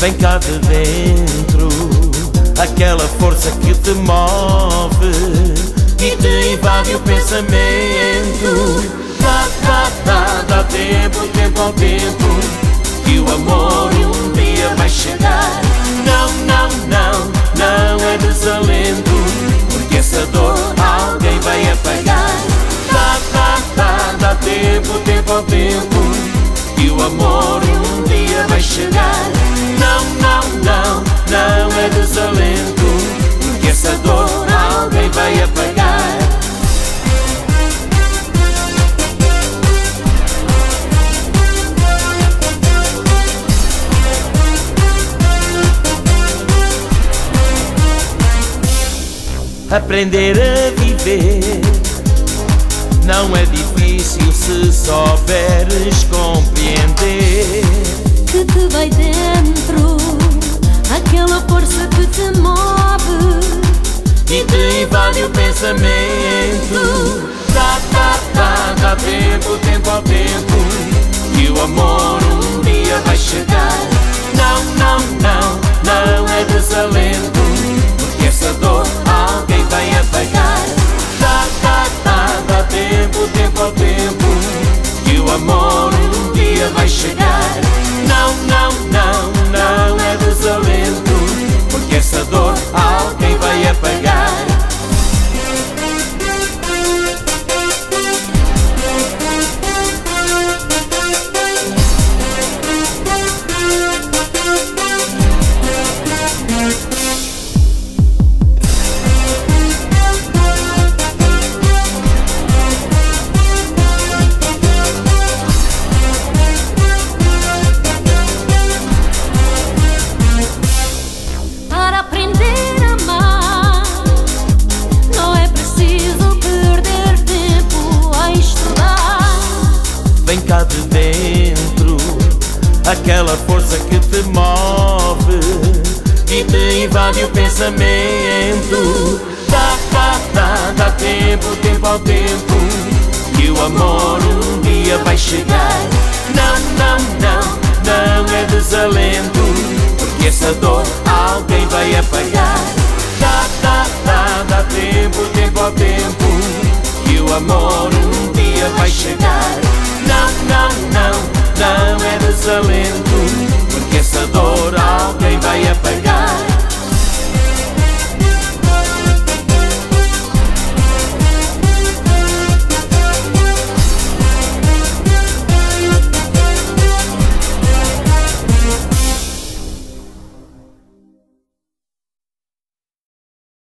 Vem cá de dentro, aquela força que te move e te invade o pensamento. Dá tempo, tempo ao tempo, que o amor um dia vai chegar. Não é desalento, porque essa dor alguém vai apagar. Dá tempo, tempo ao tempo, que o amor um dia vai chegar. Não é desalento, porque essa dor alguém vai apagar. Aprender a viver não é difícil se souberes compreender. Que te vai dentro, aquela força que te move e te invade o pensamento. Dá tempo, tempo ao tempo, que o amor um dia vai chegar. Não é desalento, porque essa dor alguém vai apagar. Dá tempo, tempo ao tempo, que o amor um dia vai chegar. Não é desalento, porque essa dor alguém vai apagar. Vem cá de dentro, aquela força que te move e te invade o pensamento. Dá tempo, tempo ao tempo, que o amor um dia vai chegar. Não é desalento, porque essa dor alguém vai apagar. Dá tempo, tempo ao tempo, que o amor um